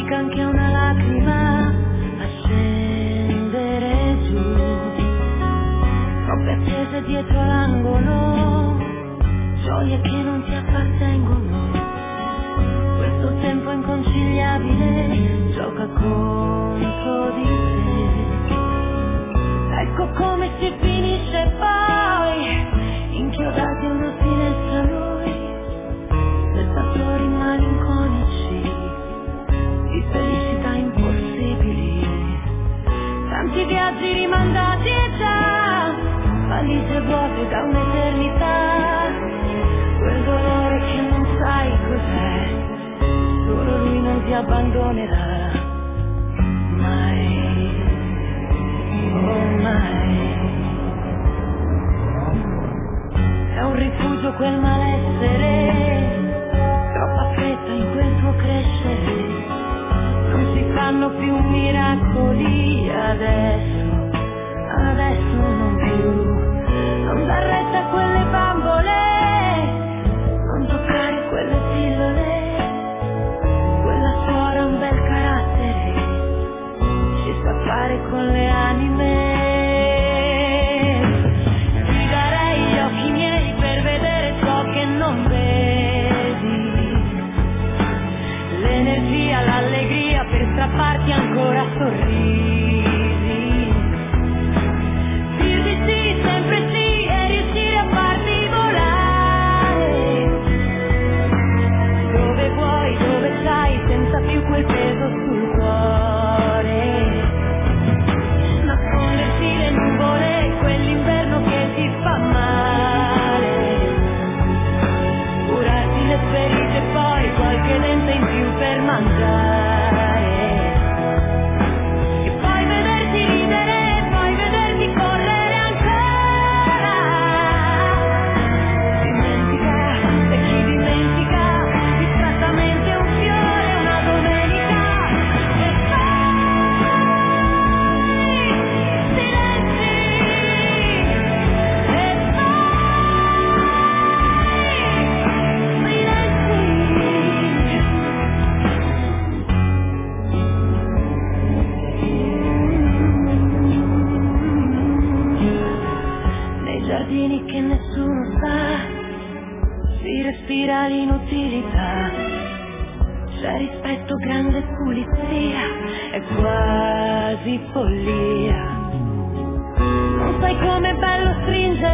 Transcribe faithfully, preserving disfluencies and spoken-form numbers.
fatican che una lacrima a scendere giù, troppe attese dietro l'angolo, gioie che non ti appartengono. Questo tempo inconciliabile gioca contro di te. Ecco come si finisce poi, inchiodati a una finestra noi, spettatori malinconici di felicità impossibili, tanti viaggi rimandati e già valigie vuote da un'eternità, quel dolore che non sai cos'è, solo lui non ti abbandonerà mai, oh mai. È un rifugio quel malessere, troppa fretta in quel tuo crescere, non si fanno più miracoli adesso, adesso non più, non dar retta a quelle bambole, non toccare quelle pillole, quella suora ha un bel carattere, ci sa fare con le anime. Ti darei gli occhi miei per vedere ciò che non vedi, l'energia, l'allegria per strapparti ancora sorrisi, dirti sì, sempre sì e riuscire a farti volare dove vuoi, dove sai, senza più quel peso sul cuore, nasconderti le nuvole, quell'inverno che ti fa male, curarti le ferite e poi qualche dente in più per mangiare, e poi vederti ridere, e poi vederti correre ancora. Dimentica, e chi dimentica distrattamente un fiore una domenica, e poi silenzi, e poi nei giardini che nessuno sa, si respira l'inutilità, c'è rispetto, grande pulizia, è quasi follia. Non sai com'è bello stringere